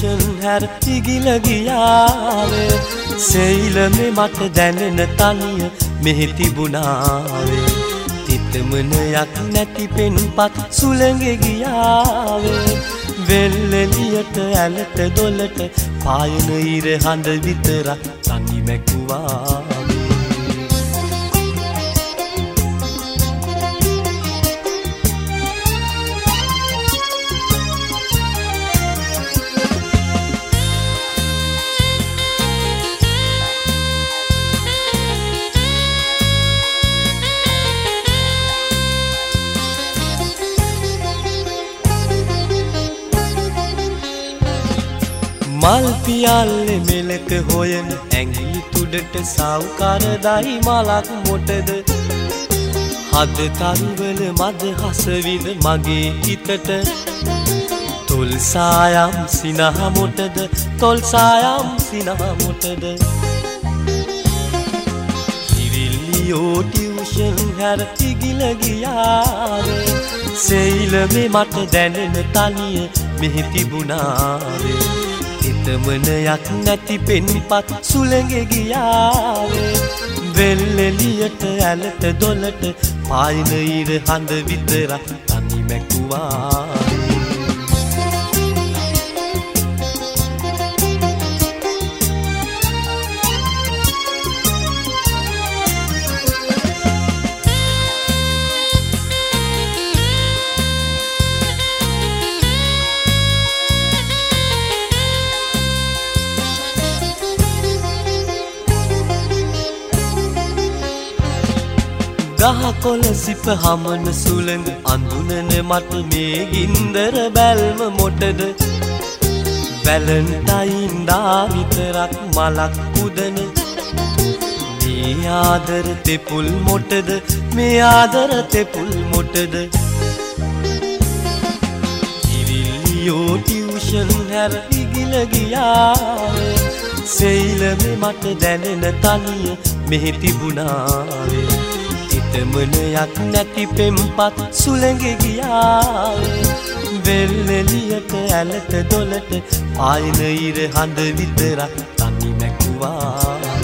tuition හැර ඉගිල ගියාවේ සෙයිලමේ මට දැනෙන තනිය මෙහි තිබුණාවේ තිතමනයක් නැති පෙන්පත් සුළඟේ ගියාවේ වෙල්ෙලියට ඇලට දොලට පායන ඉර හඳ විතරක් තනි මැකුවාවේ මල් පියල්ලේ මෙලක හොයන ඇඟිලි තුඩට සව්කරදයි මලක් මොටද හද තරුවල මද හසවිඳ මගේ හිතට තොල් සායම් සිනහ මොටද තොල් සායම් සිනහ මොටද ඉරිල්ලියෝ ටියුෂන් හැර ඉගිල ගියාවේ සෙයිලමේ මට දැනෙන තනිය මෙහි තිබුණාවේ හිතමනයක් නැති පෙන්පත් සුළඟේ ගියාවේ වෙල්ෙලියට ඇලට දොලට පායන ඉර හඳ විතරක් තනි මැකුවාවේ ගහකොළ සිප හමන සුළඟ අඳුනන මට මේ ගින්දර බැල්ම මොටද වැලන්ටයින් දා විතරක් මලක් පුදන මේ ආදර තෙපුල් මොටද මේ ආදර තෙපුල් මොටද ඉරිල්ලියෝ ටියුෂන් හැර ඉගිල ගියාවේ සෙයිලමේ මට දැනෙන තනිය මෙහි තිබුණාවේ හිතමනයක් නැති පෙම්පත් සුළඟේ ගියාවේ වෙල්ෙලියට ඇලට දොලට පායන ඉර හඳ විතරක් තනි මැකුවා